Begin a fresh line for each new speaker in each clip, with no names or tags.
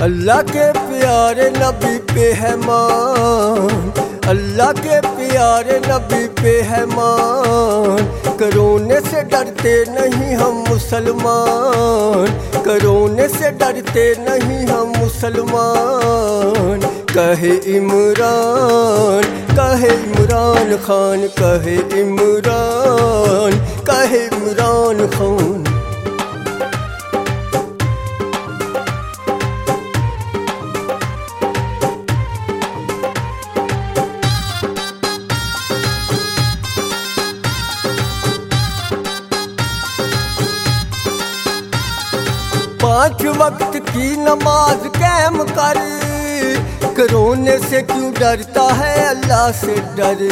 अल्लाह के प्यारे नबी पे है मान, अल्लाह के प्यारे नबी पे है मान। कोरोने से डरते नहीं हम मुसलमान, कोरोने से डरते नहीं हम मुसलमान। कहे इमरान, कहे इमरान खान, कहे इमरान, कहे इमरान खान। पांच वक्त की नमाज कायम कर, कोरोने से क्यों डरता है अल्लाह से डर।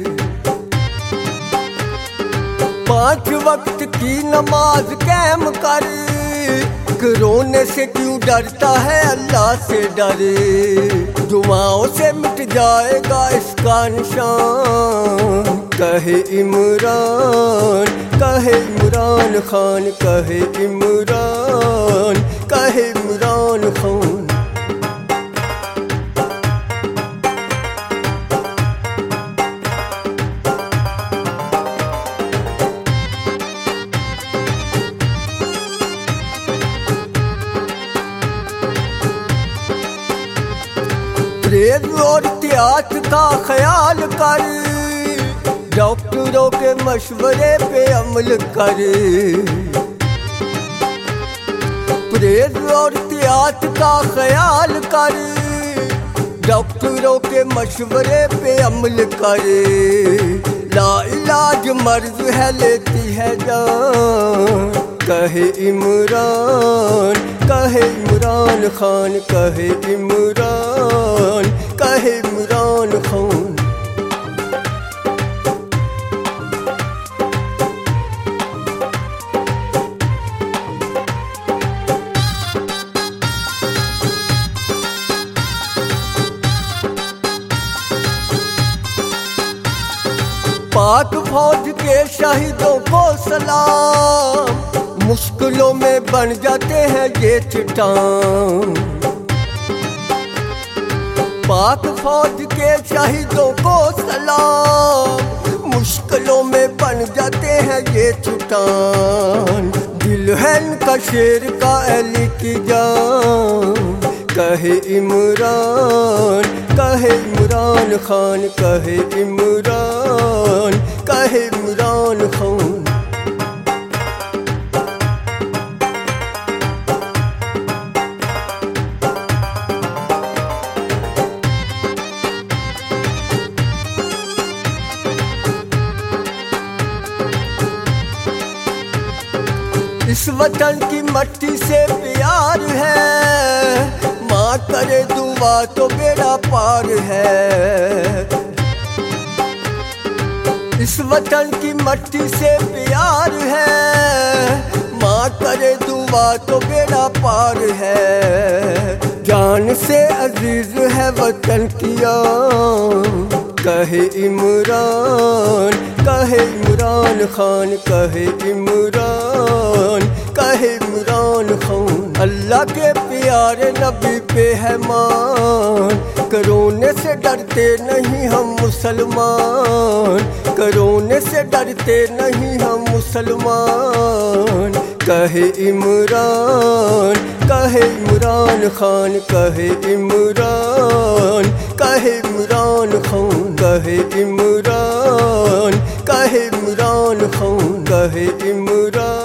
पांच वक्त की नमाज कायम कर, कोरोने से क्यों डरता है अल्लाह से डर। दुआओं से मिट जाएगा इसका निशान। कहे इमरान, कहे इमरान खान, कहे इमरान, कहे इमरान खान। परहेज और एहतियात का ख्याल कर, डॉक्टरों के मशवरे पे अमल कर। परहेज और एहतियात का ख्याल कर, डॉक्टरों के मशवरे पे अमल कर। ला इलाज मर्ज है लेती है जान। कहे इमरान, कहे इमरान खान, कहे इमरान, कहे इमरान खान। पाक फौज के शहीदों को सलाम, मुश्किलों में बन जाते हैं ये चट्टान। पाक फौज के शहीदों को सलाम, मुश्किलों में बन जाते हैं ये चट्टान। दिल है इनका शेर का अली की जान। कहे इमरान, कहे इमरान खान, कहे इमरान, कहे इमरान खान। इस वतन की मट्टी से प्यार है, माँ करे दुआ तो बेड़ा पार है। इस वतन की मट्टी से प्यार है, माँ करे दुआ तो बेड़ा पार है। जान से अजीज है वतन की आन। कहे इमरान, कहे इमरान खान, कहे इमरान, कहे इमरान खान। अल्लाह के प्यारे नबी पे है मान, कोरोने से डरते नहीं हम मुसलमान, कोरोने से डरते नहीं हम मुसलमान। कहे इमरान, कहे इमरान खान, कहे इमरान, कहे इमरान खान, कहे इमरान, कहे इमरान खान, कहे इमरान।